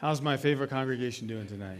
How's my favorite congregation doing tonight?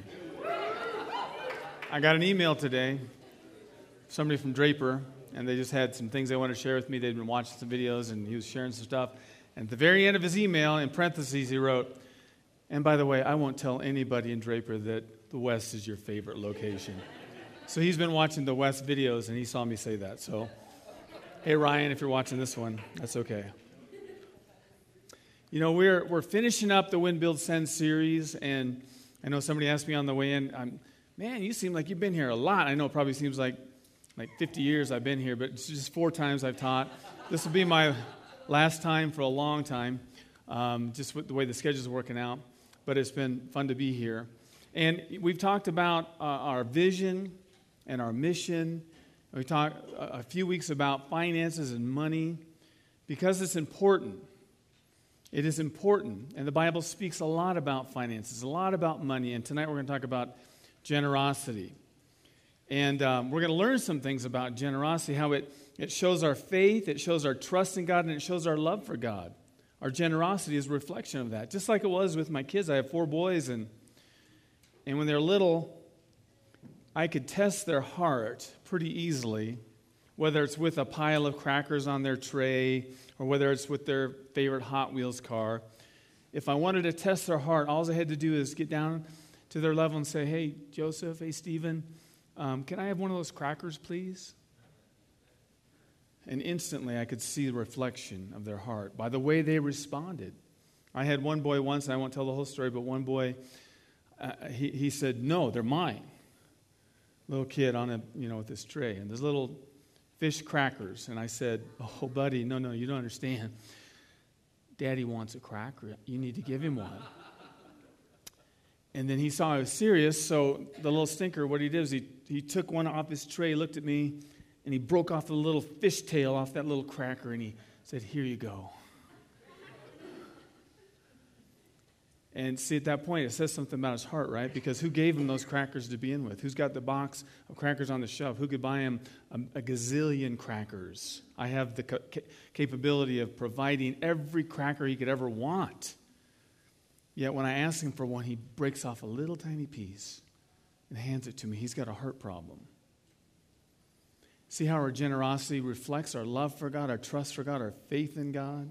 I got an email today, somebody from Draper, and they just had some things they wanted to share with me. They'd been watching some videos, and he was sharing some stuff. And at the very end of his email, in parentheses, he wrote, "And by the way, I won't tell anybody in Draper that the West is your favorite location." So he's been watching the West videos, and he saw me say that. So, hey, Ryan, if you're watching this one, that's okay. You know, we're finishing up the Win, Build, Send series, and I know somebody asked me on the way in, man, you seem like you've been here a lot. I know it probably seems like 50 years I've been here, but it's just 4 times I've taught. This will be my last time for a long time, just with the way the schedule's working out, but it's been fun to be here. And we've talked about our vision and our mission. We talked a few weeks about finances and money because it's important. It is important, and the Bible speaks a lot about finances, a lot about money, and tonight we're going to talk about generosity. And we're going to learn some things about generosity, how it shows our faith, it shows our trust in God, and it shows our love for God. Our generosity is a reflection of that. Just like it was with my kids. I have 4 boys, and when they're little, I could test their heart pretty easily, whether it's with a pile of crackers on their tray or whether it's with their favorite Hot Wheels car. If I wanted to test their heart, all I had to do is get down to their level and say, "Hey, Joseph, hey, Stephen, can I have one of those crackers, please?" And instantly I could see the reflection of their heart by the way they responded. I had one boy once, and I won't tell the whole story, but one boy, he said, "No, they're mine." Little kid on with this tray, and there's little fish crackers. And I said, "Oh, buddy, no, you don't understand. Daddy wants a cracker. You need to give him one." And then he saw I was serious, so the little stinker, what he did is he took one off his tray, looked at me, and he broke off the little fish tail off that little cracker, and he said, "Here you go." And see, at that point, it says something about his heart, right? Because who gave him those crackers to begin with? Who's got the box of crackers on the shelf? Who could buy him a gazillion crackers? I have the capability of providing every cracker he could ever want. Yet when I ask him for one, he breaks off a little tiny piece and hands it to me. He's got a heart problem. See how our generosity reflects our love for God, our trust for God, our faith in God?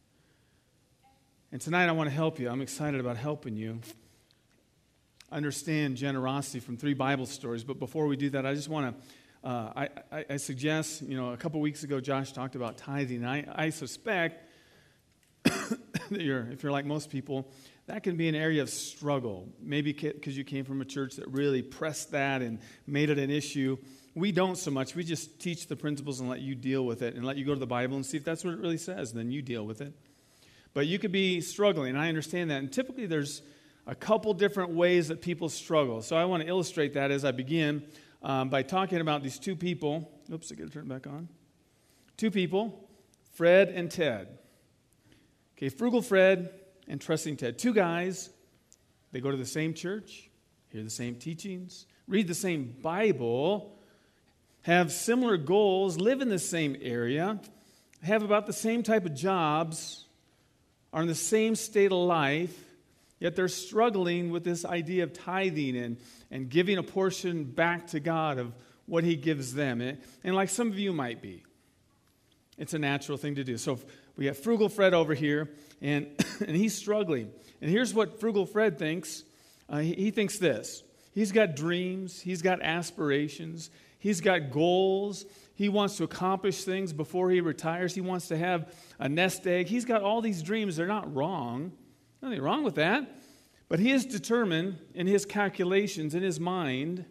And tonight I want to help you. I'm excited about helping you understand generosity from 3 Bible stories. But before we do that, I just want to, I suggest, a couple weeks ago Josh talked about tithing. I suspect that if you're like most people, that can be an area of struggle. Maybe because you came from a church that really pressed that and made it an issue. We don't so much. We just teach the principles and let you deal with it and let you go to the Bible and see if that's what it really says. And then you deal with it. But you could be struggling, and I understand that. And typically there's a couple different ways that people struggle. So I want to illustrate that as I begin by talking about these 2 people. Oops, I got to turn it back on. 2 people, Fred and Ted. Okay, Frugal Fred and Trusting Ted. 2 guys. They go to the same church, hear the same teachings, read the same Bible, have similar goals, live in the same area, have about the same type of jobs, are in the same state of life, yet they're struggling with this idea of tithing and giving a portion back to God of what He gives them. And like some of you might be, it's a natural thing to do. So we have Frugal Fred over here, and he's struggling. And here's what Frugal Fred thinks. He thinks this. He's got dreams. He's got aspirations. He's got goals. He wants to accomplish things before he retires. He wants to have a nest egg. He's got all these dreams. They're not wrong. Nothing wrong with that. But he is determined in his calculations, in his mind,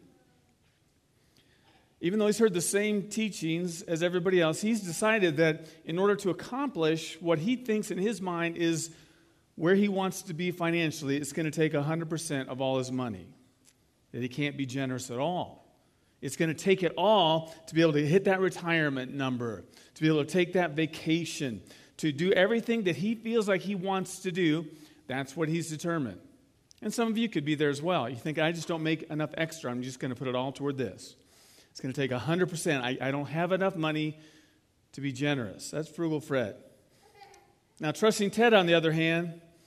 even though he's heard the same teachings as everybody else, he's decided that in order to accomplish what he thinks in his mind is where he wants to be financially, it's going to take 100% of all his money. That he can't be generous at all. It's going to take it all to be able to hit that retirement number, to be able to take that vacation, to do everything that he feels like he wants to do. That's what he's determined. And some of you could be there as well. You think, I just don't make enough extra. I'm just going to put it all toward this. It's going to take 100%. I don't have enough money to be generous. That's Frugal Fred. Now, Trusting Ted, on the other hand,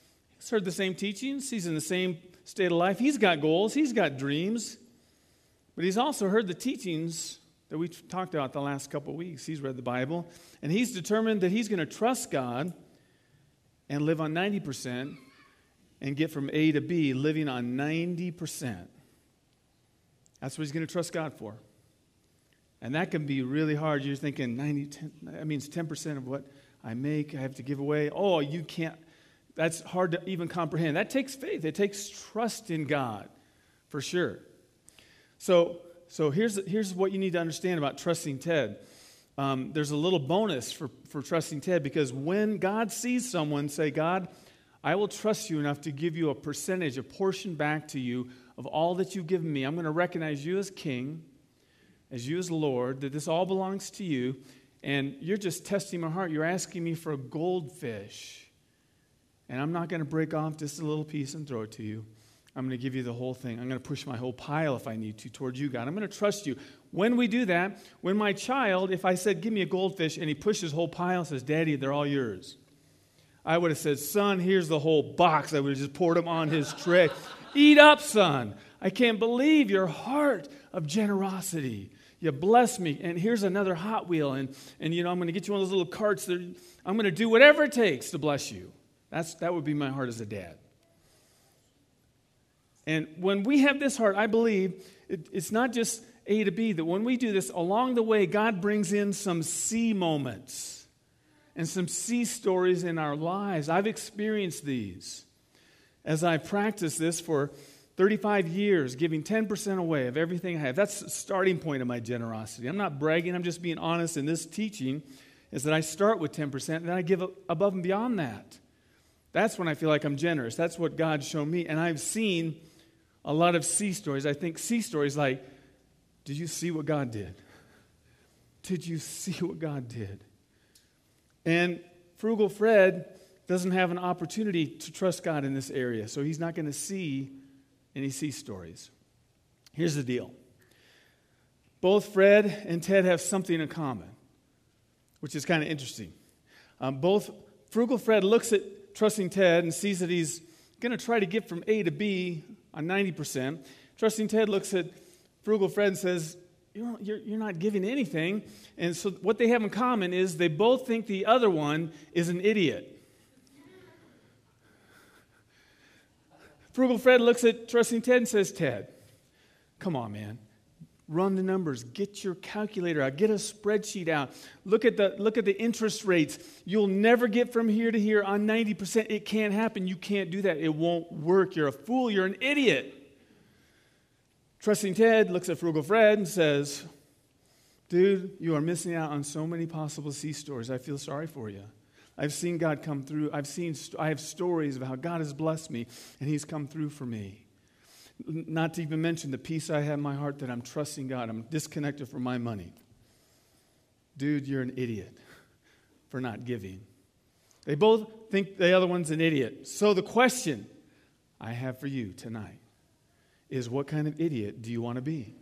He's heard the same teachings. He's in the same state of life. He's got goals. He's got dreams. But he's also heard the teachings that we talked about the last couple of weeks. He's read the Bible, and he's determined that he's going to trust God and live on 90% and get from A to B, living on 90%. That's what he's going to trust God for. And that can be really hard. You're thinking 10, that means 10% of what I make I have to give away. Oh, you can't. That's hard to even comprehend. That takes faith. It takes trust in God, for sure. So here's what you need to understand about trusting Ted. There's a little bonus for trusting Ted, because when God sees someone say, God, I will trust you enough to give you a percentage, a portion back to you of all that you've given me. I'm going to recognize you as king, as you as Lord, that this all belongs to you, and you're just testing my heart. You're asking me for a goldfish, and I'm not going to break off just a little piece and throw it to you. I'm going to give you the whole thing. I'm going to push my whole pile if I need to towards you, God. I'm going to trust you. When we do that, when my child, if I said, give me a goldfish, and he pushed his whole pile and says, Daddy, they're all yours, I would have said, son, here's the whole box. I would have just poured them on his tray. Eat up, son. I can't believe your heart of generosity. You bless me, and here's another Hot Wheel, and I'm going to get you one of those little carts. I'm going to do whatever it takes to bless you. That would be my heart as a dad. And when we have this heart, I believe it's not just A to B, that when we do this, along the way, God brings in some C moments and some C stories in our lives. I've experienced these as I've practiced this for 35 years, giving 10% away of everything I have. That's the starting point of my generosity. I'm not bragging. I'm just being honest in this teaching, is that I start with 10%, and then I give above and beyond that. That's when I feel like I'm generous. That's what God's shown me. And I've seen a lot of C stories. I think C stories like, did you see what God did? Did you see what God did? And Frugal Fred doesn't have an opportunity to trust God in this area, so he's not going to see any C stories. Here's the deal. Both Fred and Ted have something in common, which is kind of interesting. Both Frugal Fred looks at trusting Ted and sees that he's going to try to get from A to B on 90%. Trusting Ted looks at Frugal Fred and says, you're not giving anything. And so what they have in common is they both think the other one is an idiot. Frugal Fred looks at Trusting Ted and says, Ted, come on, man. Run the numbers. Get your calculator out. Get a spreadsheet out. Look at the interest rates. You'll never get from here to here on 90%. It can't happen. You can't do that. It won't work. You're a fool. You're an idiot. Trusting Ted looks at Frugal Fred and says, dude, you are missing out on so many possible C stories. I feel sorry for you. I've seen God come through. I have stories of how God has blessed me, and he's come through for me. Not to even mention the peace I have in my heart that I'm trusting God. I'm disconnected from my money. Dude, you're an idiot for not giving. They both think the other one's an idiot. So the question I have for you tonight is, what kind of idiot do you want to be?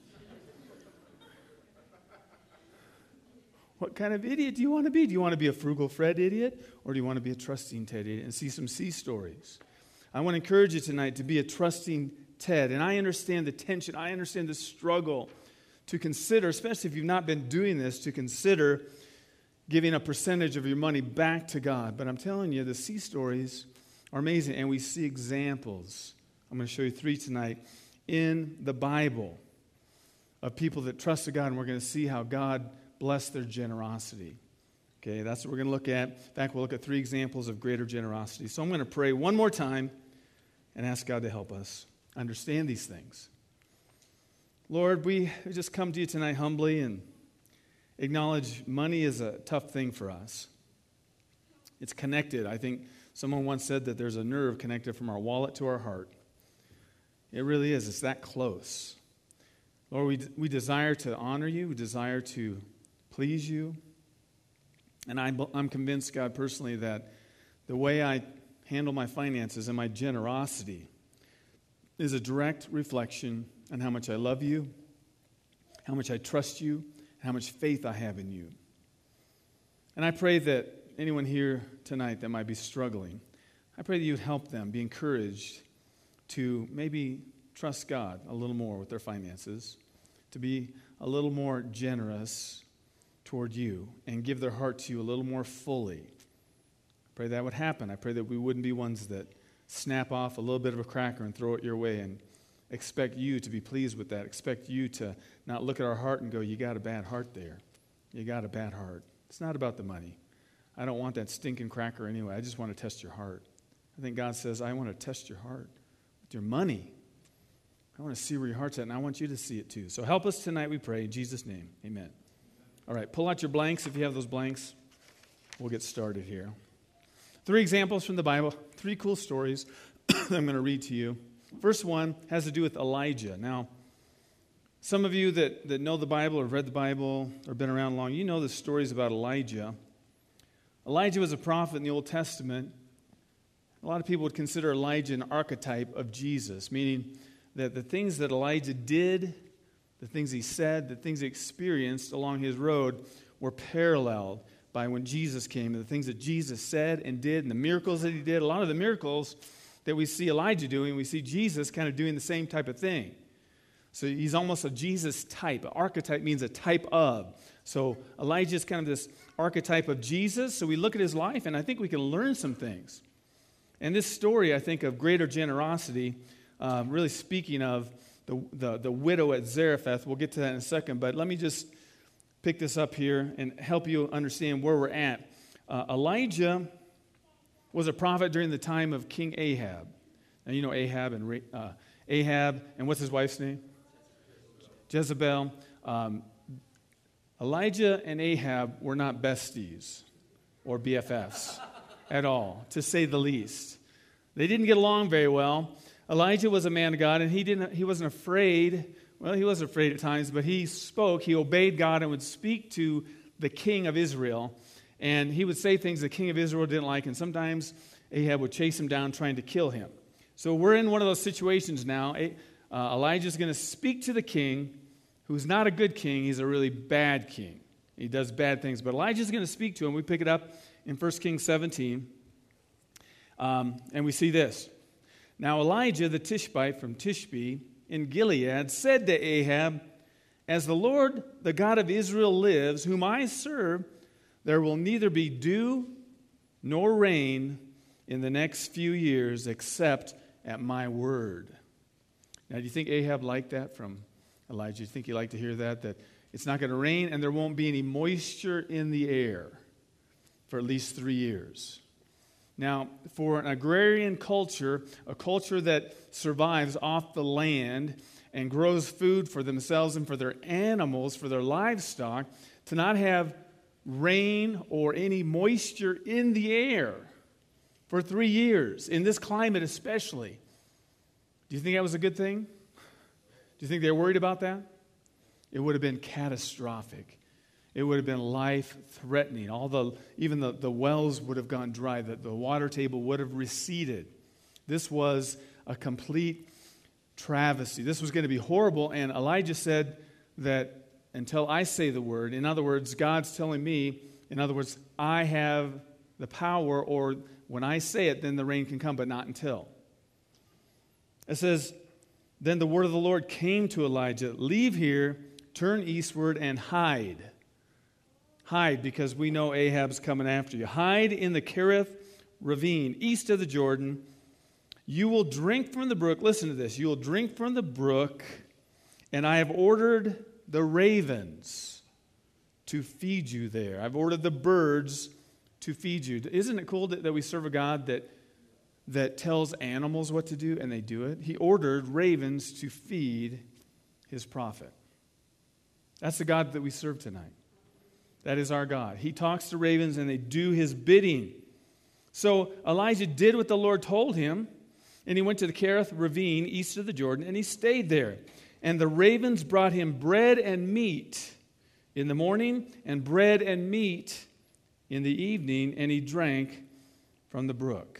What kind of idiot do you want to be? Do you want to be a Frugal Fred idiot, or do you want to be a Trusting Ted idiot and see some C stories? I want to encourage you tonight to be a Trusting Ted. And I understand the tension. I understand the struggle to consider, especially if you've not been doing this, to consider giving a percentage of your money back to God. But I'm telling you, the C stories are amazing, and we see examples. I'm going to show you 3 tonight in the Bible of people that trusted God, and we're going to see how God blessed their generosity. Okay, that's what we're going to look at. In fact, we'll look at 3 examples of greater generosity. So I'm going to pray one more time and ask God to help us understand these things. Lord, we just come to you tonight humbly and acknowledge money is a tough thing for us. It's connected. I think someone once said that there's a nerve connected from our wallet to our heart. It really is. It's that close. Lord, we desire to honor you. We desire to please you. And I'm convinced, God, personally, that the way I handle my finances and my generosity is a direct reflection on how much I love you, how much I trust you, and how much faith I have in you. And I pray that anyone here tonight that might be struggling, I pray that you would help them be encouraged to maybe trust God a little more with their finances, to be a little more generous toward you, and give their heart to you a little more fully. I pray that would happen. I pray that we wouldn't be ones that snap off a little bit of a cracker and throw it your way and expect you to be pleased with that. Expect you to not look at our heart and go, you got a bad heart there. You got a bad heart. It's not about the money. I don't want that stinking cracker anyway. I just want to test your heart. I think God says, I want to test your heart with your money. I want to see where your heart's at, and I want you to see it too. So help us tonight, we pray. In Jesus' name, amen. All right, pull out your blanks if you have those blanks. We'll get started here. 3 examples from the Bible, 3 cool stories that I'm going to read to you. First one has to do with Elijah. Now, some of you that know the Bible or read the Bible or been around long, you know the stories about Elijah. Elijah was a prophet in the Old Testament. A lot of people would consider Elijah an archetype of Jesus, meaning that the things that Elijah did, the things he said, the things he experienced along his road were paralleled by when Jesus came, and the things that Jesus said and did, and the miracles that he did. A lot of the miracles that we see Elijah doing, we see Jesus kind of doing the same type of thing. So he's almost a Jesus type. Archetype means a type of. So Elijah is kind of this archetype of Jesus. So we look at his life, and I think we can learn some things. And this story, I think, of greater generosity, really speaking of the widow at Zarephath. We'll get to that in a second, but let me just pick this up here and help you understand where we're at. Elijah was a prophet during the time of King Ahab. Now, you know Ahab, and what's his wife's name? Jezebel. Elijah and Ahab were not besties or BFFs at all, to say the least. They didn't get along very well. Elijah was a man of God, and he wasn't afraid. Well, he was afraid at times, but he spoke. He obeyed God and would speak to the king of Israel. And he would say things the king of Israel didn't like, and sometimes Ahab would chase him down trying to kill him. So we're in one of those situations now. Elijah's going to speak to the king, who's not a good king. He's a really bad king. He does bad things. But Elijah's going to speak to him. We pick it up in 1 Kings 17, and we see this. Now Elijah the Tishbite from Tishbe in Gilead said to Ahab, as the Lord, the God of Israel lives, whom I serve, there will neither be dew nor rain in the next few years except at my word. Now, do you think Ahab liked that from Elijah? Do you think he liked to hear that it's not going to rain and there won't be any moisture in the air for at least 3 years? Now, for an agrarian culture, a culture that survives off the land and grows food for themselves and for their animals, for their livestock, to not have rain or any moisture in the air for 3 years, in this climate especially, do you think that was a good thing? Do you think they were worried about that? It would have been catastrophic. It would have been life-threatening. Even the wells would have gone dry. The water table would have receded. This was a complete travesty. This was going to be horrible. And Elijah said that until I say the word, in other words, God's telling me, in other words, I have the power, or when I say it, then the rain can come, but not until. It says, then the word of the Lord came to Elijah, leave here, turn eastward, and hide. Hide, because we know Ahab's coming after you. Hide in the Kerith ravine, east of the Jordan. You will drink from the brook. Listen to this. You will drink from the brook, and I have ordered the ravens to feed you there. I've ordered the birds to feed you. Isn't it cool that we serve a God that tells animals what to do, and they do it? He ordered ravens to feed his prophet. That's the God that we serve tonight. That is our God. He talks to ravens, and they do his bidding. So Elijah did what the Lord told him, and he went to the Kerith ravine east of the Jordan, and he stayed there. And the ravens brought him bread and meat in the morning, and bread and meat in the evening, and he drank from the brook.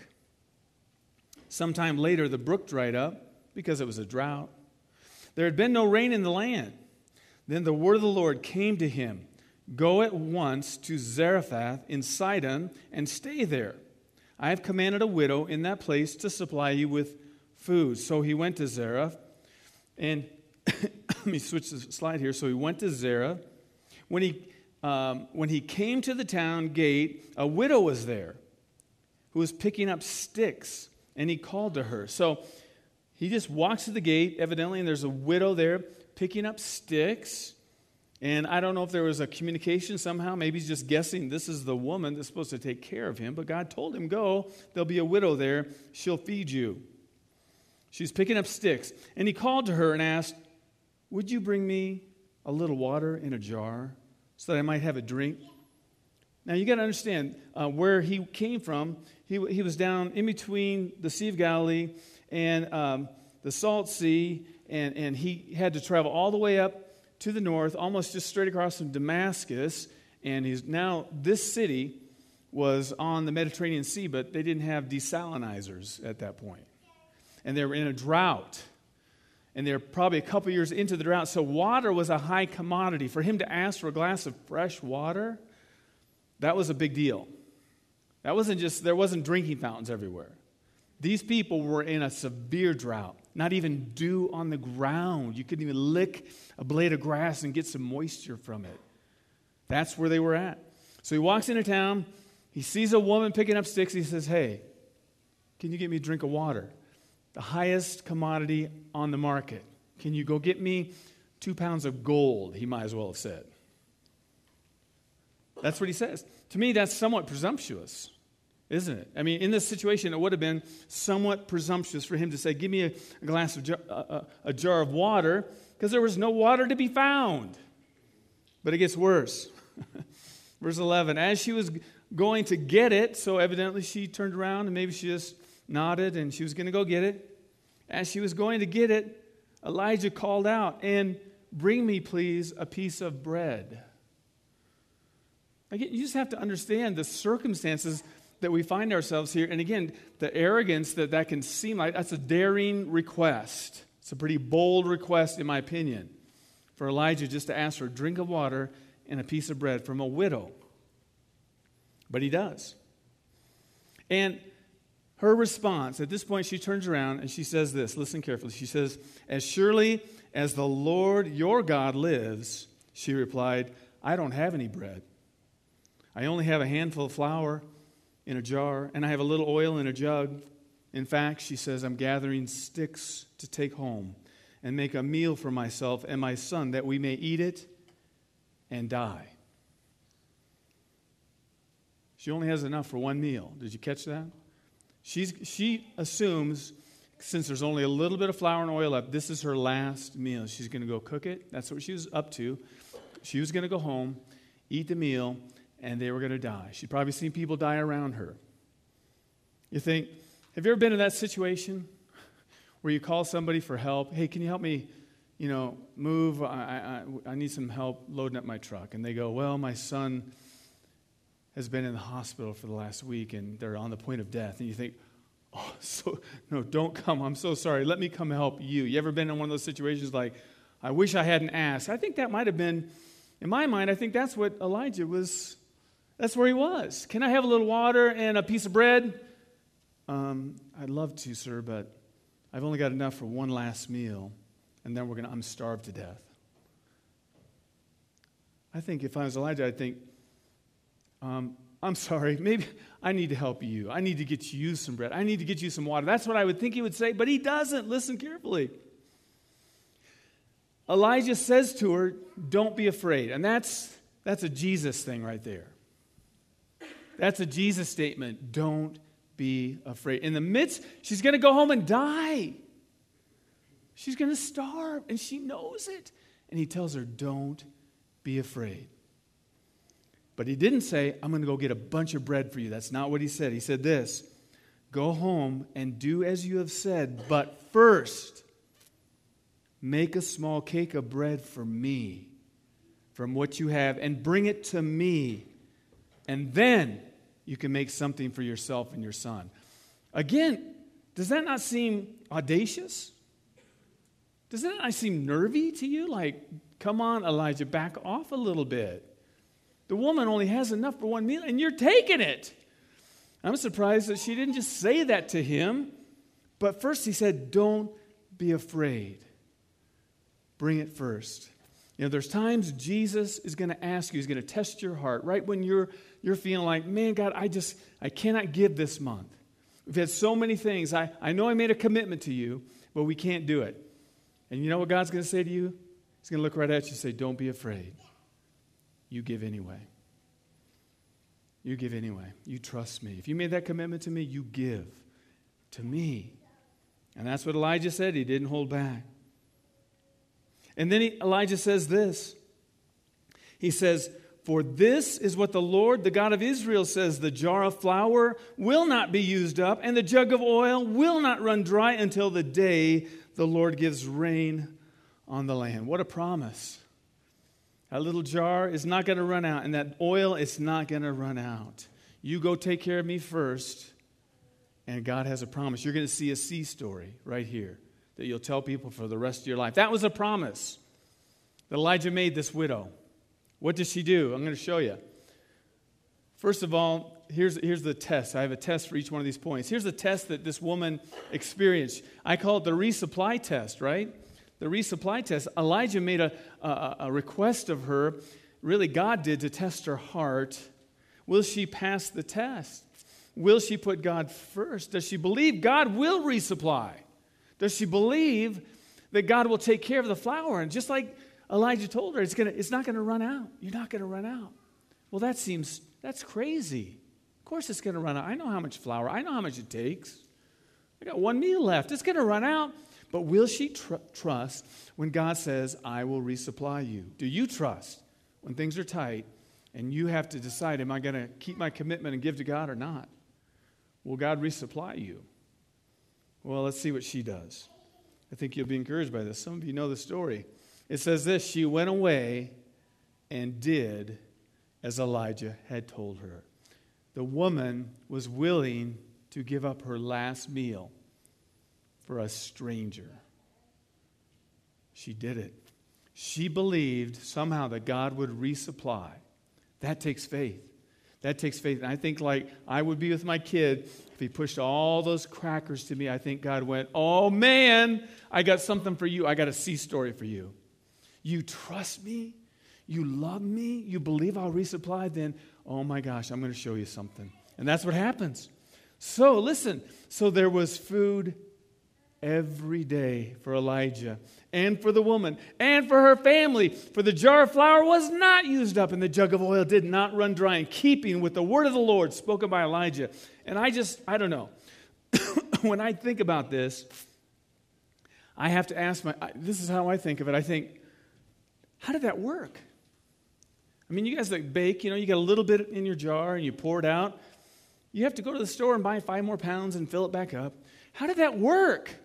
Sometime later, the brook dried up because it was a drought. There had been no rain in the land. Then the word of the Lord came to him, go at once to Zarephath in Sidon and stay there. I have commanded a widow in that place to supply you with food. So he went to Zarephath, and let me switch the slide here. So he went to Zarephath. When he came to the town gate, a widow was there who was picking up sticks, and he called to her. So he just walks to the gate, evidently, and there's a widow there picking up sticks. And I don't know if there was a communication somehow. Maybe he's just guessing this is the woman that's supposed to take care of him. But God told him, go, there'll be a widow there. She'll feed you. She's picking up sticks. And he called to her and asked, would you bring me a little water in a jar so that I might have a drink? Now, you got to understand where he came from. He was down in between the Sea of Galilee and the Salt Sea, and he had to travel all the way up to the north, almost just straight across from Damascus, and this city was on the Mediterranean Sea, but they didn't have desalinizers at that point. And they were in a drought, and they're probably a couple years into the drought, so water was a high commodity. For him to ask for a glass of fresh water, that was a big deal. There wasn't drinking fountains everywhere. These people were in a severe drought, not even dew on the ground. You couldn't even lick a blade of grass and get some moisture from it. That's where they were at. So he walks into town. He sees a woman picking up sticks. He says, hey, can you get me a drink of water? The highest commodity on the market. Can you go get me 2 pounds of gold? He might as well have said. That's what he says. To me, that's somewhat presumptuous, isn't it? I mean, in this situation, it would have been somewhat presumptuous for him to say, give me a glass of a jar of water, because there was no water to be found. But it gets worse. Verse 11, as she was going to get it, so evidently she turned around and maybe she just nodded and she was going to go get it. As she was going to get it, Elijah called out, and bring me, please, a piece of bread. Again, you just have to understand the circumstances that we find ourselves here. And again, the arrogance that can seem like, that's a daring request. It's a pretty bold request, in my opinion, for Elijah just to ask for a drink of water and a piece of bread from a widow. But he does. And her response, at this point, she turns around and she says this. Listen carefully. She says, as surely as the Lord your God lives, she replied, I don't have any bread. I only have a handful of flour in a jar, and I have a little oil in a jug. In fact, she says, I'm gathering sticks to take home and make a meal for myself and my son that we may eat it and die. She only has enough for one meal. Did you catch that? She assumes, since there's only a little bit of flour and oil left, this is her last meal. She's going to go cook it. That's what she was up to. She was going to go home, eat the meal, and they were going to die. She'd probably seen people die around her. You think, have you ever been in that situation where you call somebody for help? Hey, can you help me, move? I need some help loading up my truck. And they go, well, my son has been in the hospital for the last week, and they're on the point of death. And you think, no, don't come. I'm so sorry. Let me come help you. You ever been in one of those situations like, I wish I hadn't asked? I think that might have been, in my mind, I think that's what Elijah was. That's where he was. Can I have a little water and a piece of bread? I'd love to, sir, but I've only got enough for one last meal, and then I'm starved to death. I think if I was Elijah, I'd think, I'm sorry, maybe I need to help you. I need to get you some bread. I need to get you some water. That's what I would think he would say, but he doesn't. Listen carefully. Elijah says to her, don't be afraid. And that's a Jesus thing right there. That's a Jesus statement. Don't be afraid. In the midst, she's going to go home and die. She's going to starve, and she knows it. And he tells her, don't be afraid. But he didn't say, I'm going to go get a bunch of bread for you. That's not what he said. He said this, go home and do as you have said, but first, make a small cake of bread for me from what you have and bring it to me. And then you can make something for yourself and your son. Again, does that not seem audacious? Does that not seem nervy to you? Like, come on, Elijah, back off a little bit. The woman only has enough for one meal, and you're taking it. I'm surprised that she didn't just say that to him. But first he said, don't be afraid. Bring it first. There's times Jesus is going to ask you, he's going to test your heart, right when you're feeling like, man, God, I cannot give this month. We've had so many things. I know I made a commitment to you, but we can't do it. And you know what God's going to say to you? He's going to look right at you and say, don't be afraid. You give anyway. You give anyway. You trust me. If you made that commitment to me, you give to me. And that's what Elijah said. He didn't hold back. And then Elijah says this. He says, for this is what the Lord, the God of Israel, says, the jar of flour will not be used up, and the jug of oil will not run dry until the day the Lord gives rain on the land. What a promise. That little jar is not going to run out, and that oil is not going to run out. You go take care of me first, and God has a promise. You're going to see a sea story right here that you'll tell people for the rest of your life. That was a promise that Elijah made this widow. What did she do? I'm going to show you. First of all, here's the test. I have a test for each one of these points. Here's the test that this woman experienced. I call it the resupply test, right? The resupply test. Elijah made a request of her. Really, God did to test her heart. Will she pass the test? Will she put God first? Does she believe God will resupply? Does she believe that God will take care of the flour? And just like Elijah told her, it's not going to run out. You're not going to run out. Well, that's crazy. Of course it's going to run out. I know how much flour. I know how much it takes. I got one meal left. It's going to run out. But will she trust when God says, I will resupply you? Do you trust when things are tight and you have to decide, am I going to keep my commitment and give to God or not? Will God resupply you? Well, let's see what she does. I think you'll be encouraged by this. Some of you know the story. It says this, she went away and did as Elijah had told her. The woman was willing to give up her last meal for a stranger. She did it. She believed somehow that God would resupply. That takes faith. That takes faith. And I think like I would be with my kid, if he pushed all those crackers to me, I think God went, oh man, I got something for you. I got a sea story for you. You trust me? You love me? You believe I'll resupply? Then, oh my gosh, I'm going to show you something. And that's what happens. So listen, so there was food every day for Elijah and for the woman and for her family. For the jar of flour was not used up and the jug of oil did not run dry, in keeping with the word of the Lord spoken by Elijah. And I don't know. When I think about this, I have to ask this is how I think of it. I think, how did that work? I mean, you guys that bake, you got a little bit in your jar and you pour it out. You have to go to the store and buy 5 more pounds and fill it back up. How did that work?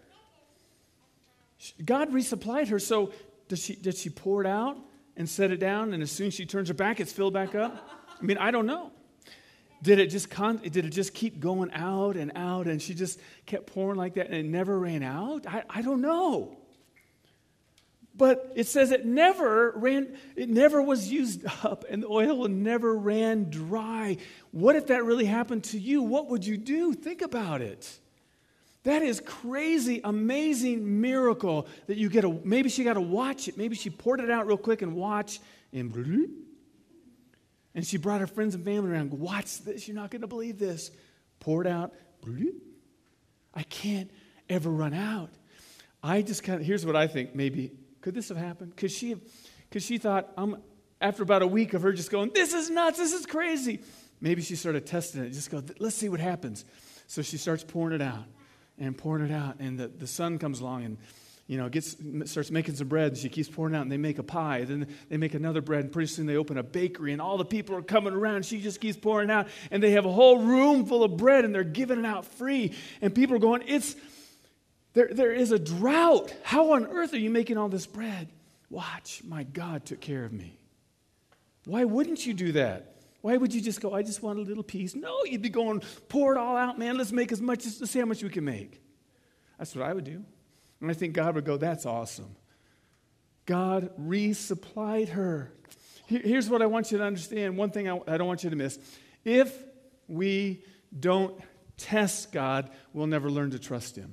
God resupplied her. So did she pour it out and set it down, and as soon as she turns her back, it's filled back up? I mean, I don't know. Did it just keep going out, and she just kept pouring like that, and it never ran out? I don't know. But it says it never was used up, and the oil never ran dry. What if that really happened to you? What would you do? Think about it. That is crazy, amazing miracle that you get maybe she got to watch it. Maybe she poured it out real quick and watch, and she brought her friends and family around. Watch this. You're not going to believe this. Pour it out. I can't ever run out. Here's what I think maybe. Could this have happened? Because she thought, after about a week of her just going, this is nuts, this is crazy. Maybe she started testing it. Just go, let's see what happens. So she starts pouring it out. And the son comes along and starts making some bread, and she keeps pouring out, and they make a pie. Then they make another bread, and pretty soon they open a bakery, and all the people are coming around, and she just keeps pouring out, and they have a whole room full of bread, and they're giving it out free, and people are going, there is a drought. How on earth are you making all this bread? Watch, my God took care of me. Why wouldn't you do that? Why would you just go, I just want a little piece? No, you'd be going, pour it all out, man. Let's make let's see how much we can make. That's what I would do. And I think God would go, that's awesome. God resupplied her. Here's what I want you to understand. One thing I don't want you to miss. If we don't test God, we'll never learn to trust Him.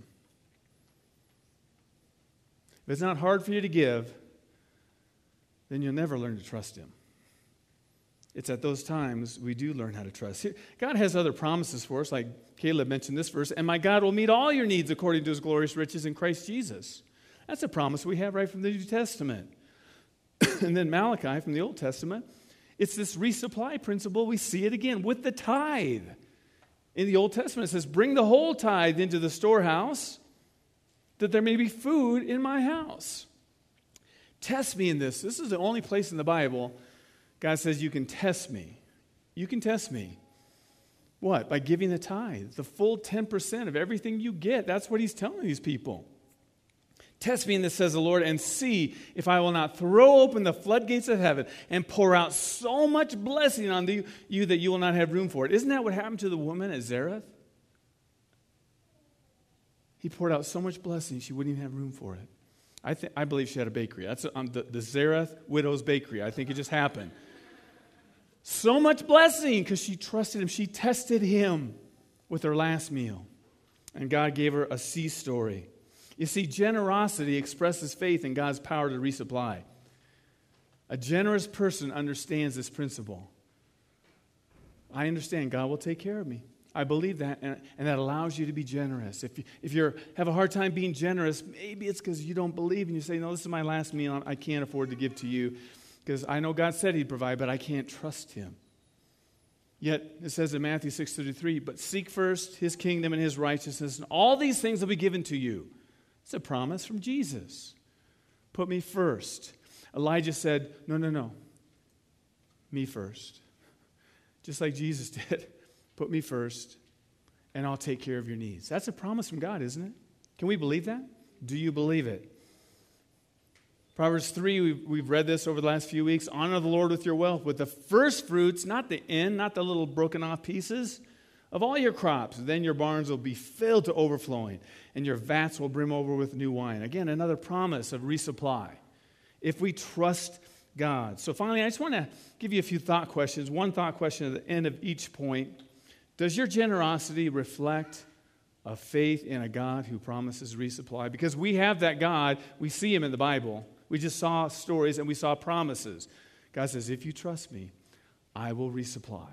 If it's not hard for you to give, then you'll never learn to trust Him. It's at those times we do learn how to trust. God has other promises for us, like Caleb mentioned this verse, and my God will meet all your needs according to His glorious riches in Christ Jesus. That's a promise we have right from the New Testament. And then Malachi from the Old Testament, it's this resupply principle. We see it again with the tithe. In the Old Testament, it says, bring the whole tithe into the storehouse, that there may be food in my house. Test me in this. This is the only place in the Bible God says you can test me. You can test me. What? By giving the tithe, the full 10% of everything you get. That's what He's telling these people. Test me in this, says the Lord, and see if I will not throw open the floodgates of heaven and pour out so much blessing on you that you will not have room for it. Isn't that what happened to the woman at Zarephath? He poured out so much blessing, she wouldn't even have room for it. I believe she had a bakery. That's the Zarephath Widow's Bakery. I think it just happened. So much blessing because she trusted Him. She tested Him with her last meal. And God gave her a sea story. You see, generosity expresses faith in God's power to resupply. A generous person understands this principle. I understand God will take care of me. I believe that, and that allows you to be generous. If you have a hard time being generous, maybe it's because you don't believe and you say, no, this is my last meal. I can't afford to give to you because I know God said He'd provide, but I can't trust Him. Yet, it says in Matthew 6:33, but seek first His kingdom and His righteousness, and all these things will be given to you. It's a promise from Jesus. Put me first. Elijah said, no, me first. Just like Jesus did. Put me first, and I'll take care of your needs. That's a promise from God, isn't it? Can we believe that? Do you believe it? Proverbs 3, we've read this over the last few weeks. Honor the Lord with your wealth, with the first fruits, not the end, not the little broken off pieces, of all your crops. Then your barns will be filled to overflowing, and your vats will brim over with new wine. Again, another promise of resupply. If we trust God. So finally, I just want to give you a few thought questions. One thought question at the end of each point. Does your generosity reflect a faith in a God who promises resupply? Because we have that God. We see Him in the Bible. We just saw stories and we saw promises. God says, if you trust me, I will resupply.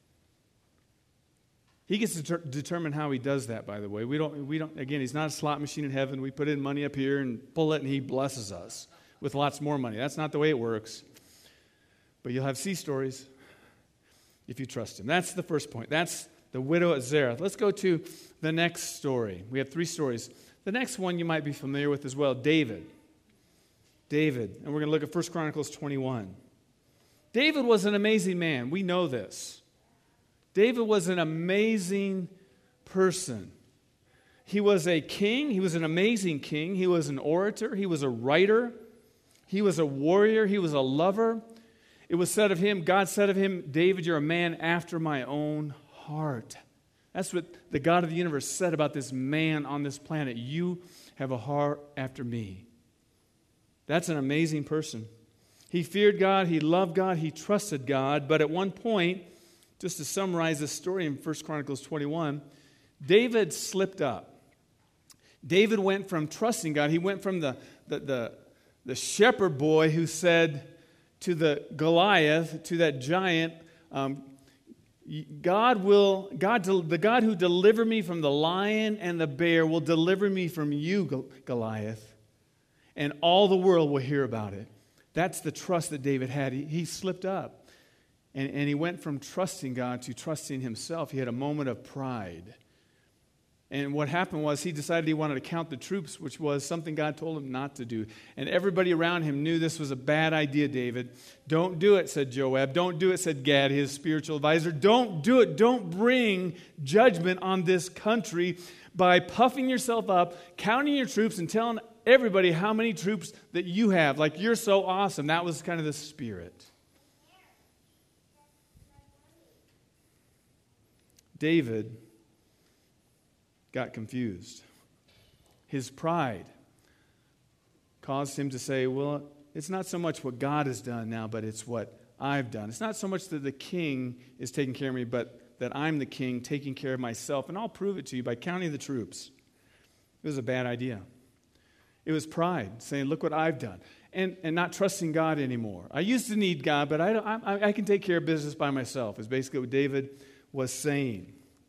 He gets to determine how He does that, by the way. We don't. Again, He's not a slot machine in heaven. We put in money up here and pull it and He blesses us with lots more money. That's not the way it works. But you'll have sea stories if you trust Him. That's the first point. That's the widow at Zarephath. Let's go to the next story. We have 3 stories. The next one you might be familiar with as well, David. And we're going to look at 1 Chronicles 21. David was an amazing man. We know this. David was an amazing person. He was a king. He was an amazing king. He was an orator. He was a writer. He was a warrior. He was a lover. It was said of him, God said of him, David, you're a man after my own heart. That's what the God of the universe said about this man on this planet. You have a heart after me. That's an amazing person. He feared God, he loved God, he trusted God, but at one point, just to summarize this story in 1 Chronicles 21, David slipped up. David went from trusting God, he went from the shepherd boy who said to the Goliath, to that giant, the God who delivered me from the lion and the bear will deliver me from you, Goliath, and all the world will hear about it. That's the trust that David had. He slipped up, and he went from trusting God to trusting himself. He had a moment of pride. And what happened was he decided he wanted to count the troops, which was something God told him not to do. And everybody around him knew this was a bad idea, David. Don't do it, said Joab. Don't do it, said Gad, his spiritual advisor. Don't do it. Don't bring judgment on this country by puffing yourself up, counting your troops, and telling everybody how many troops that you have. Like, you're so awesome. That was kind of the spirit. David got confused. His pride caused him to say, well, it's not so much what God has done now, but it's what I've done. It's not so much that the king is taking care of me, but that I'm the king, taking care of myself, and I'll prove it to you by counting the troops. It was a bad idea. It was pride, saying, look what I've done, and not trusting God anymore. I used to need God, but I can take care of business by myself, is basically what David was saying.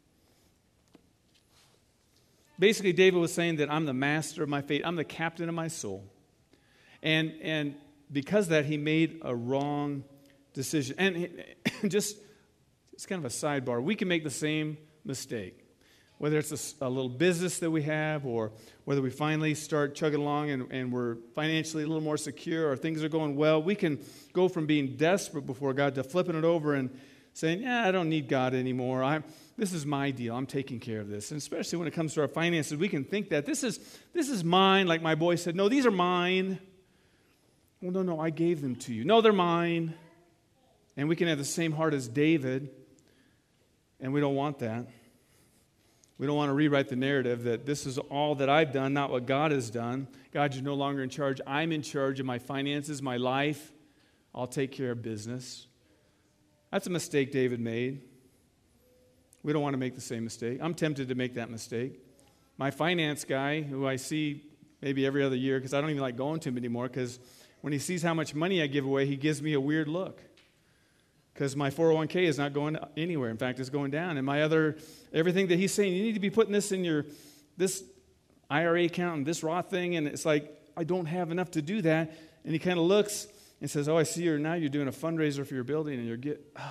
Basically, David was saying that I'm the master of my fate. I'm the captain of my soul. And because of that, he made a wrong decision. And just, it's kind of a sidebar. We can make the same mistake. Whether it's a little business that we have, or whether we finally start chugging along and we're financially a little more secure, or things are going well, we can go from being desperate before God to flipping it over and saying, yeah, I don't need God anymore. This is my deal. I'm taking care of this. And especially when it comes to our finances, we can think that this is mine. Like my boy said, no, these are mine. Well, no, I gave them to you. No, they're mine. And we can have the same heart as David, and we don't want that. We don't want to rewrite the narrative that this is all that I've done, not what God has done. God, you're no longer in charge. I'm in charge of my finances, my life. I'll take care of business. That's a mistake David made. We don't want to make the same mistake. I'm tempted to make that mistake. My finance guy, who I see maybe every other year, because I don't even like going to him anymore, because when he sees how much money I give away, he gives me a weird look. Because my 401k is not going anywhere. In fact, it's going down. And everything that he's saying, you need to be putting this in this IRA account and this Roth thing. And it's like, I don't have enough to do that. And he kind of looks and says, I see now you're doing a fundraiser for your building, and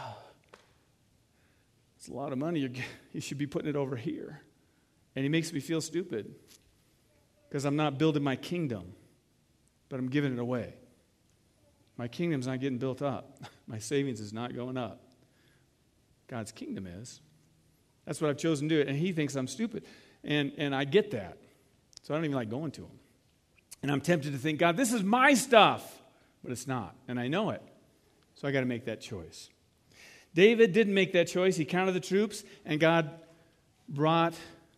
it's a lot of money. You should be putting it over here. And he makes me feel stupid because I'm not building my kingdom, but I'm giving it away. My kingdom's not getting built up. My savings is not going up. God's kingdom is. That's what I've chosen to do. And he thinks I'm stupid. And I get that. So I don't even like going to him. And I'm tempted to think, God, this is my stuff. But it's not. And I know it. So I got to make that choice. David didn't make that choice. He counted the troops, and God brought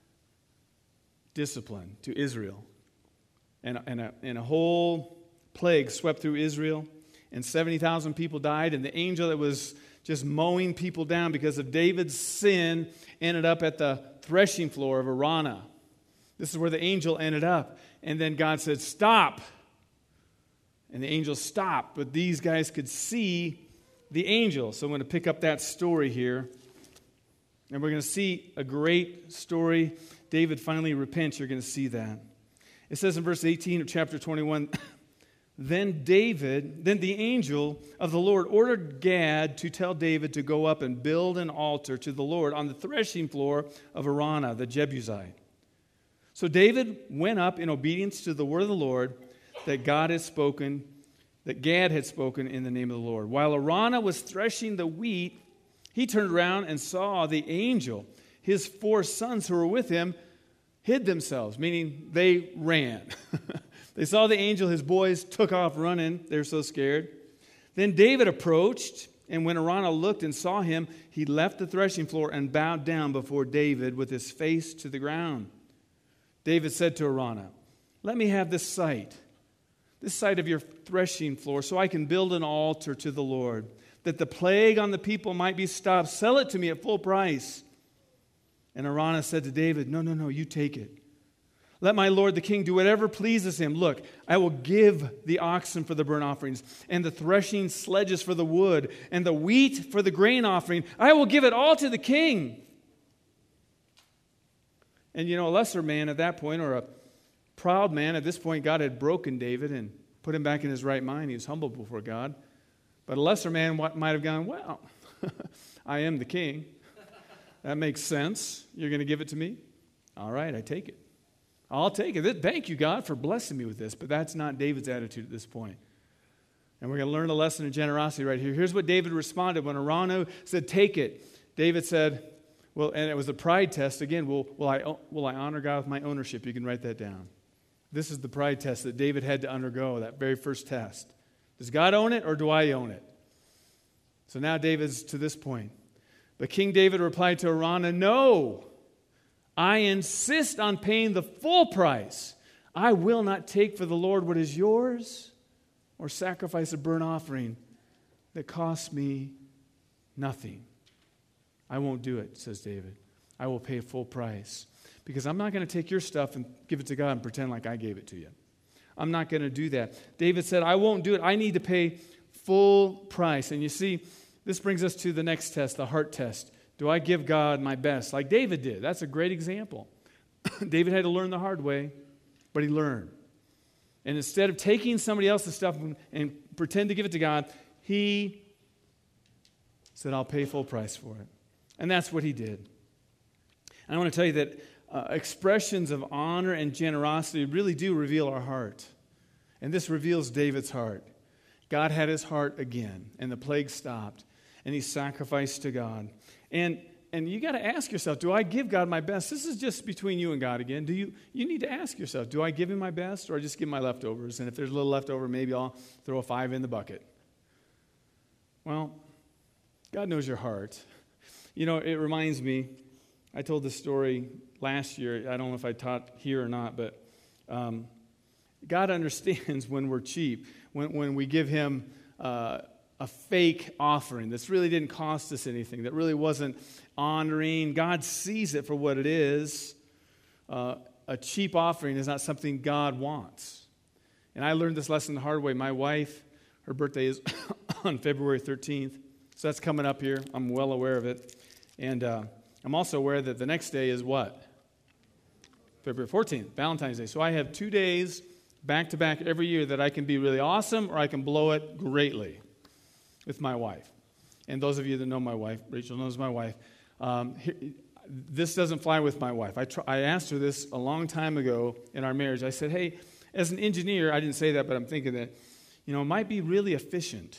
discipline to Israel. And a whole plague swept through Israel. And 70,000 people died, and the angel that was just mowing people down because of David's sin ended up at the threshing floor of Arana. This is where the angel ended up. And then God said, stop. And the angel stopped, but these guys could see the angel. So I'm going to pick up that story here. And we're going to see a great story. David finally repents. You're going to see that. It says in verse 18 of chapter 21, Then the angel of the Lord ordered Gad to tell David to go up and build an altar to the Lord on the threshing floor of Arana, the Jebusite. So David went up in obedience to the word of the Lord that Gad had spoken in the name of the Lord. While Arana was threshing the wheat, he turned around and saw the angel. His 4 sons who were with him hid themselves, meaning they ran. They saw the angel, his boys took off running. They were so scared. Then David approached, and when Araunah looked and saw him, he left the threshing floor and bowed down before David with his face to the ground. David said to Araunah, let me have this site of your threshing floor, so I can build an altar to the Lord, that the plague on the people might be stopped. Sell it to me at full price. And Araunah said to David, no, you take it. Let my lord the king do whatever pleases him. Look, I will give the oxen for the burnt offerings, and the threshing sledges for the wood, and the wheat for the grain offering. I will give it all to the king. And a lesser man at that point, or a proud man at this point, God had broken David and put him back in his right mind. He was humble before God. But a lesser man might have gone, well, I am the king. That makes sense. You're going to give it to me? All right, I take it. I'll take it. Thank you, God, for blessing me with this. But that's not David's attitude at this point. And we're going to learn a lesson in generosity right here. Here's what David responded when Araunah said, take it. David said, well, and it was a pride test. Again, will I honor God with my ownership? You can write that down. This is the pride test that David had to undergo, that very first test. Does God own it or do I own it? So now David's to this point. But King David replied to Araunah, no, I insist on paying the full price. I will not take for the Lord what is yours or sacrifice a burnt offering that costs me nothing. I won't do it, says David. I will pay full price. Because I'm not going to take your stuff and give it to God and pretend like I gave it to you. I'm not going to do that. David said, I won't do it. I need to pay full price. And you see, this brings us to the next test, the heart test. Do I give God my best? Like David did. That's a great example. David had to learn the hard way, but he learned. And instead of taking somebody else's stuff and pretend to give it to God, he said, I'll pay full price for it. And that's what he did. And I want to tell you that expressions of honor and generosity really do reveal our heart. And this reveals David's heart. God had his heart again, and the plague stopped, and he sacrificed to God. And you got to ask yourself, do I give God my best? This is just between you and God again. You need to ask yourself, do I give him my best, or just give my leftovers? And if there's a little leftover, maybe I'll throw a 5 in the bucket. Well, God knows your heart. You know, it reminds me, I told this story last year. I don't know if I taught here or not, but God understands when we're cheap, when we give him a fake offering that really didn't cost us anything, that really wasn't honoring. God sees it for what it is. A cheap offering is not something God wants. And I learned this lesson the hard way. My wife, her birthday is on February 13th, so that's coming up here. I'm well aware of it. And I'm also aware that the next day is what? February 14th, Valentine's Day. So I have 2 days back-to-back every year that I can be really awesome or I can blow it greatly with my wife. And those of you that know my wife, Rachel knows my wife, this doesn't fly with my wife. I asked her this a long time ago in our marriage. I said, hey, as an engineer, I didn't say that, but I'm thinking that, it might be really efficient.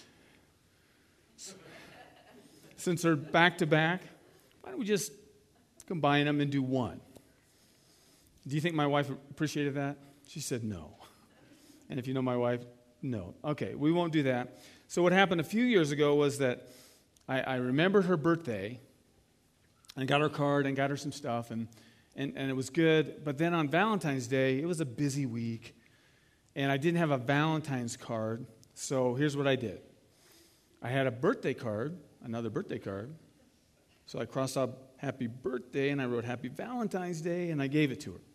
Since they're back-to-back, why don't we just combine them and do one? Do you think my wife appreciated that? She said no. And if you know my wife, no. Okay, we won't do that. So what happened a few years ago was that I remembered her birthday and got her card and got her some stuff, and it was good. But then on Valentine's Day, it was a busy week, and I didn't have a Valentine's card. So here's what I did. I had a birthday card, another birthday card. So I crossed out happy birthday, and I wrote happy Valentine's Day, and I gave it to her.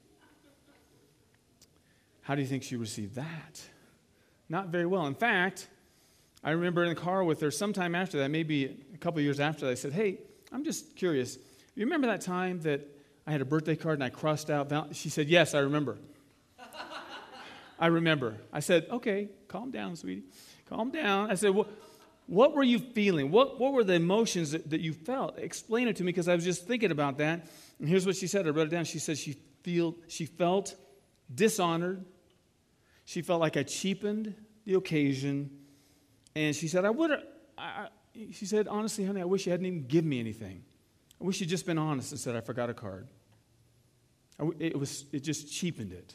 How do you think she received that? Not very well. In fact, I remember in the car with her sometime after that, maybe a couple of years after that, I said, hey, I'm just curious. You remember that time that I had a birthday card and I crossed out She said, yes, I remember. I remember. I said, okay, calm down, sweetie. Calm down. I said, what were you feeling? What were the emotions that you felt? Explain it to me, because I was just thinking about that. And here's what she said. I wrote it down. She said she felt dishonored. She felt like I cheapened the occasion. And she said, she said, honestly, honey, I wish you hadn't even given me anything. I wish you'd just been honest and said, I forgot a card. It just cheapened it.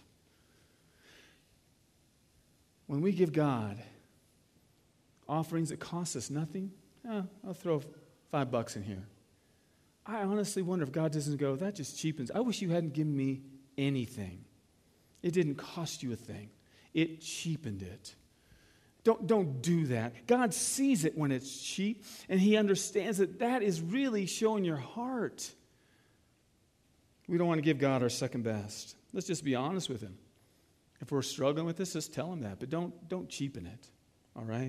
When we give God offerings that cost us nothing, I'll throw $5 in here. I honestly wonder if God doesn't go, that just cheapens. I wish you hadn't given me anything. It didn't cost you a thing. It cheapened it. Don't do that. God sees it when it's cheap, and he understands that is really showing your heart. We don't want to give God our second best. Let's just be honest with him. If we're struggling with this, just tell him that, but don't cheapen it. All right?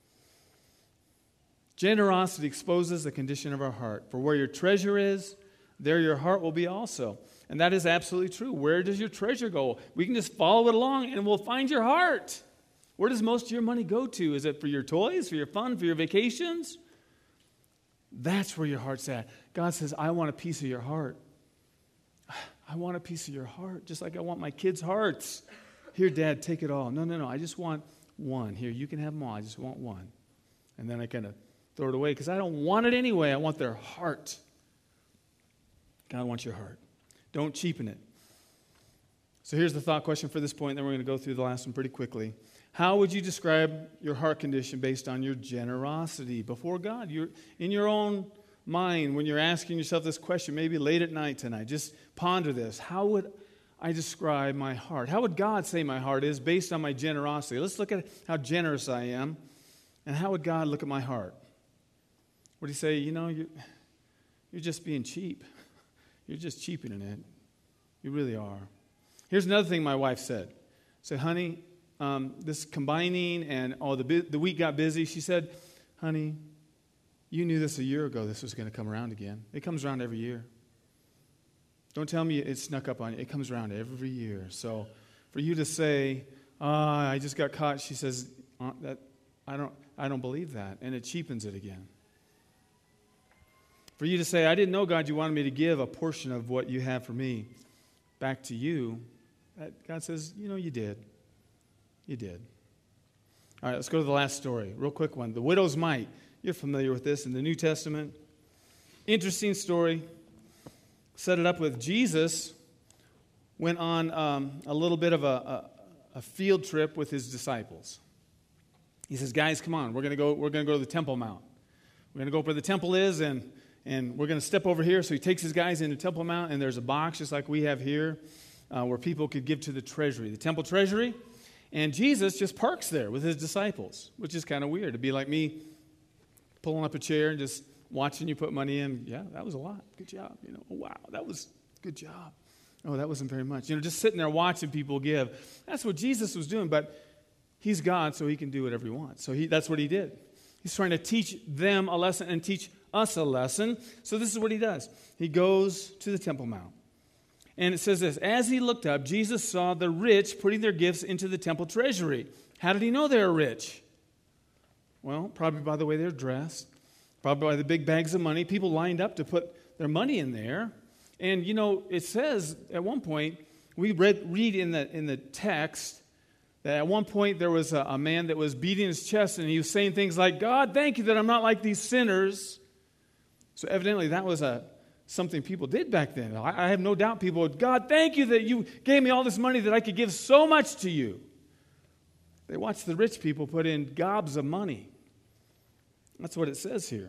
Generosity exposes the condition of our heart. For where your treasure is, there your heart will be also. And that is absolutely true. Where does your treasure go? We can just follow it along and we'll find your heart. Where does most of your money go to? Is it for your toys, for your fun, for your vacations? That's where your heart's at. God says, I want a piece of your heart. I want a piece of your heart, just like I want my kids' hearts. Here, Dad, take it all. No. I just want one. Here, you can have them all. I just want one. And then I kind of throw it away because I don't want it anyway. I want their heart. God wants your heart. Don't cheapen it. So here's the thought question for this point, then we're going to go through the last one pretty quickly. How would you describe your heart condition based on your generosity before God? You're in your own mind when you're asking yourself this question, maybe late at night tonight. Just ponder this. How would I describe my heart? How would God say my heart is based on my generosity? Let's look at how generous I am, and how would God look at my heart? Would he say, you're just being cheap. You're just cheapening it. You really are. Here's another thing my wife said. Said, honey, this combining and the week got busy. She said, honey, you knew this a year ago this was going to come around again. It comes around every year. Don't tell me it snuck up on you. It comes around every year. So for you to say, I just got caught, she says, that I don't believe that. And it cheapens it again. For you to say, I didn't know, God, you wanted me to give a portion of what you have for me back to you. God says, you did. You did. All right, let's go to the last story. Real quick one. The widow's mite. You're familiar with this in the New Testament. Interesting story. Set it up with Jesus. Went on a little bit of a field trip with his disciples. He says, guys, come on. We're going to go to the Temple Mount. We're going to go up where the temple is, and we're going to step over here. So he takes his guys into Temple Mount, and there's a box just like we have here where people could give to the treasury, the temple treasury. And Jesus just parks there with his disciples, which is kind of weird. It'd be like me pulling up a chair and just watching you put money in. Yeah, that was a lot. Good job. Oh, wow, that was good job. Oh, that wasn't very much. Just sitting there watching people give. That's what Jesus was doing, but he's God, so he can do whatever he wants. So that's what he did. He's trying to teach them a lesson and teach us a lesson. So this is what he does. He goes to the Temple Mount. And it says this, as he looked up, Jesus saw the rich putting their gifts into the temple treasury. How did he know they were rich? Well, probably by the way they're dressed, probably by the big bags of money. People lined up to put their money in there. And, it says at one point, we read in the text that at one point there was a man that was beating his chest and he was saying things like, God, thank you that I'm not like these sinners. So evidently that was something people did back then. I have no doubt people would, God, thank you that you gave me all this money that I could give so much to you. They watched the rich people put in gobs of money. That's what it says here.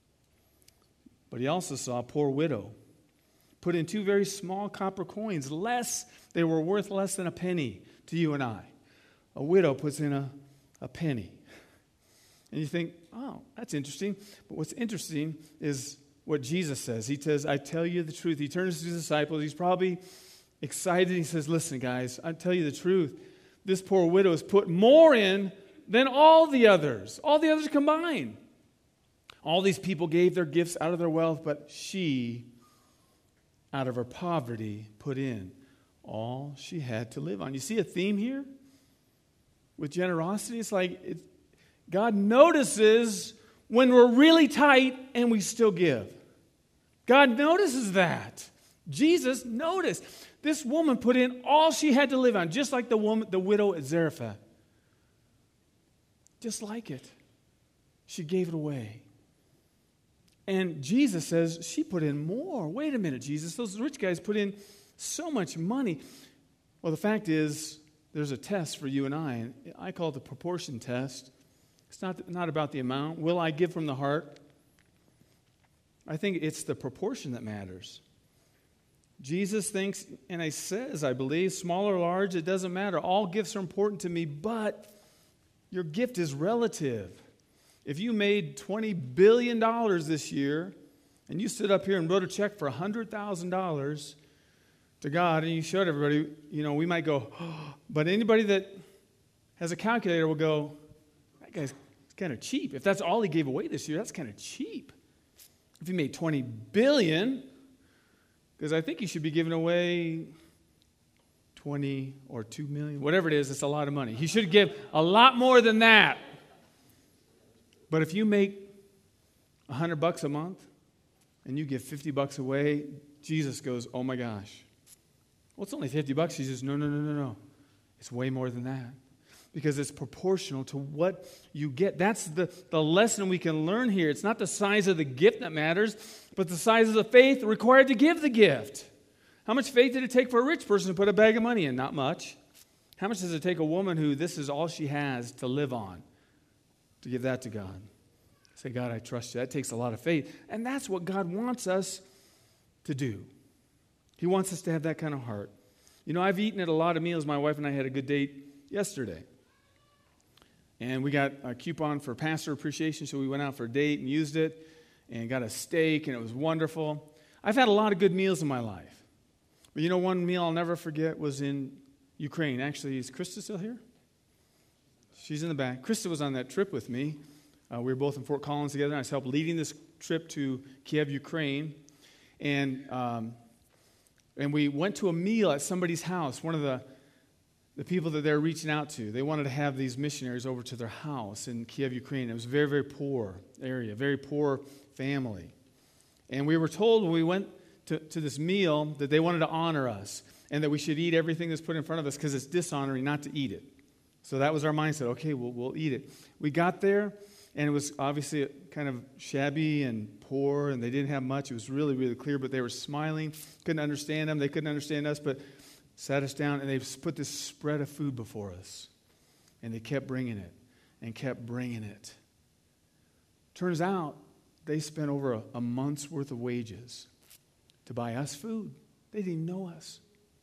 But he also saw a poor widow put in 2 very small copper coins. They were worth less than a penny to you and I. A widow puts in a penny. And you think, oh, that's interesting. But what's interesting is what Jesus says. He says, I tell you the truth. He turns to his disciples. He's probably excited. He says, listen, guys, I tell you the truth. This poor widow has put more in than all the others combined. All these people gave their gifts out of their wealth, but she, out of her poverty, put in all she had to live on. You see a theme here with generosity? It's like God notices when we're really tight and we still give. God notices that. Jesus noticed. This woman put in all she had to live on, just like the widow at Zarephath. Just like it. She gave it away. And Jesus says she put in more. Wait a minute, Jesus. Those rich guys put in so much money. Well, the fact is, there's a test for you and I. And I call it the proportion test. It's not about the amount. Will I give from the heart? I think it's the proportion that matters. Jesus thinks, and he says, I believe, small or large, it doesn't matter. All gifts are important to me, but your gift is relative. If you made $20 billion this year, and you stood up here and wrote a check for $100,000 to God, and you showed everybody, we might go, oh, but anybody that has a calculator will go, that guy's kind of cheap. If that's all he gave away this year, that's kind of cheap. If he made $20 billion, because I think he should be giving away 20 or 2 million, whatever it is, it's a lot of money. He should give a lot more than that. But if you make $100 a month and you give $50 away, Jesus goes, oh my gosh. Well, it's only $50. He says, no. It's way more than that. Because it's proportional to what you get. That's the lesson we can learn here. It's not the size of the gift that matters, but the size of the faith required to give the gift. How much faith did it take for a rich person to put a bag of money in? Not much. How much does it take a woman who this is all she has to live on to give that to God? Say, God, I trust you. That takes a lot of faith. And that's what God wants us to do. He wants us to have that kind of heart. I've eaten at a lot of meals. My wife and I had a good date yesterday. And we got a coupon for pastor appreciation, so we went out for a date and used it. and got a steak, and it was wonderful. I've had a lot of good meals in my life. But you know, one meal I'll never forget was in Ukraine. Actually, is Krista still here? She's in the back. Krista was on that trip with me. We were both in Fort Collins together, and I was helped leading this trip to Kiev, Ukraine. And we went to a meal at somebody's house, one of the people that they're reaching out to. They wanted to have these missionaries over to their house in Kiev, Ukraine. It was a very, very poor area, very poor family. And we were told when we went to this meal that they wanted to honor us and that we should eat everything that's put in front of us because it's dishonoring not to eat it. So that was our mindset. Okay, we'll eat it. We got there, and it was obviously kind of shabby and poor, and they didn't have much. It was really, really clear, but they were smiling. Couldn't understand them. They couldn't understand us, but sat us down, and they put this spread of food before us. And they kept bringing it and kept bringing it. Turns out they spent over a month's worth of wages to buy us food. They didn't even know us.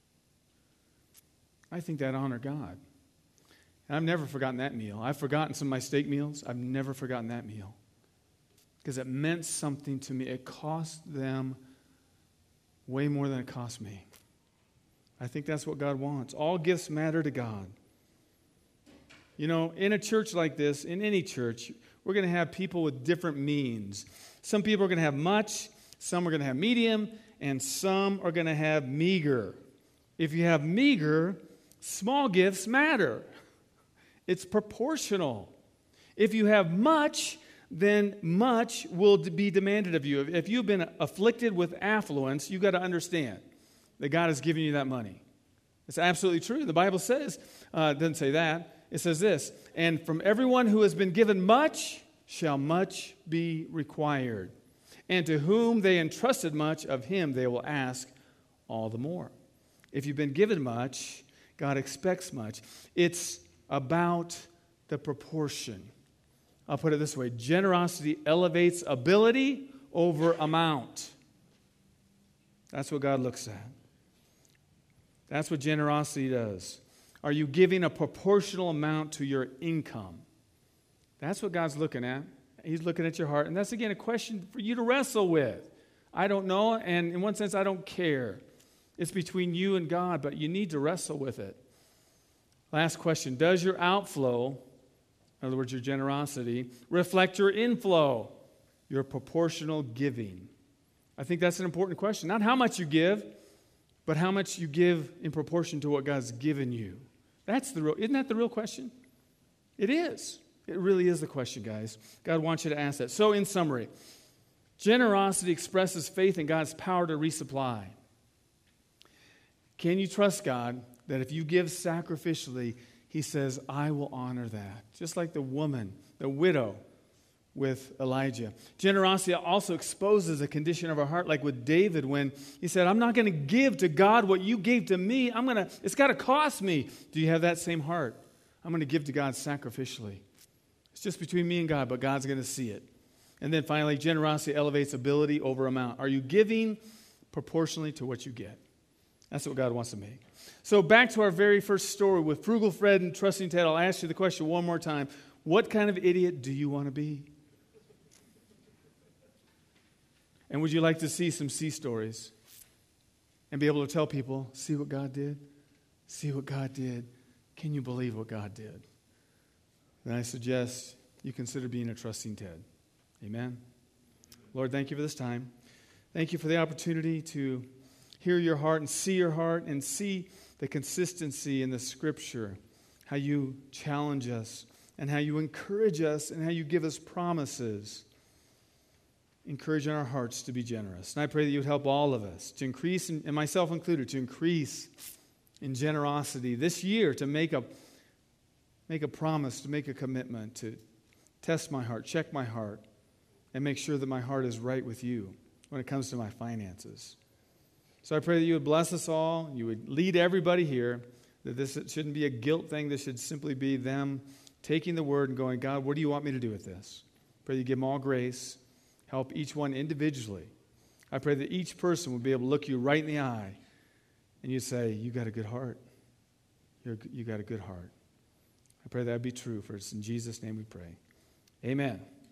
I think that honored God. And I've never forgotten that meal. I've forgotten some of my steak meals. I've never forgotten that meal. Because it meant something to me. It cost them way more than it cost me. I think that's what God wants. All gifts matter to God. You know, in a church like this, in any church, we're going to have people with different means. Some people are going to have much, some are going to have medium, and some are going to have meager. If you have meager, small gifts matter. It's proportional. If you have much, then much will be demanded of you. If you've been afflicted with affluence, you've got to understand that God has given you that money. It's absolutely true. The Bible says, it doesn't say that. It says this, and from everyone who has been given much shall much be required. And to whom they entrusted much, of him they will ask all the more. If you've been given much, God expects much. It's about the proportion. I'll put it this way. Generosity elevates ability over amount. That's what God looks at. That's what generosity does. Are you giving a proportional amount to your income? That's what God's looking at. He's looking at your heart. And that's, again, a question for you to wrestle with. I don't know, and in one sense, I don't care. It's between you and God, but you need to wrestle with it. Last question. Does your outflow, in other words, your generosity, reflect your inflow, your proportional giving? I think that's an important question. Not how much you give, but how much you give in proportion to what God's given you. Isn't that the real question? It is. It really is the question, guys. God wants you to ask that. So in summary, generosity expresses faith in God's power to resupply. Can you trust God that if you give sacrificially, He says, I will honor that? Just like the woman, the widow with Elijah. Generosity also exposes the condition of our heart, like with David when he said, I'm not going to give to God what you gave to me. It's got to cost me. Do you have that same heart? I'm going to give to God sacrificially. It's just between me and God, but God's going to see it. And then finally, generosity elevates ability over amount. Are you giving proportionally to what you get? That's what God wants to make. So back to our very first story with Frugal Fred and Trusting Ted. I'll ask you the question one more time. What kind of idiot do you want to be? And would you like to see some sea stories and be able to tell people, see what God did? See what God did. Can you believe what God did? Then I suggest you consider being a Trusting Ted. Amen? Lord, thank you for this time. Thank you for the opportunity to hear your heart and see the consistency in the Scripture, how you challenge us and how you encourage us and how you give us promises. Encouraging our hearts to be generous. And I pray that you would help all of us to increase, and myself included, to increase in generosity this year, to make a promise, to make a commitment, to test my heart, check my heart, and make sure that my heart is right with you when it comes to my finances. So I pray that you would bless us all, you would lead everybody here, that this shouldn't be a guilt thing, this should simply be them taking the word and going, God, what do you want me to do with this? Pray that you give them all grace. Help each one individually. I pray that each person will be able to look you right in the eye and you say, you got a good heart. You got a good heart. I pray that would be true for us. In Jesus' name we pray. Amen.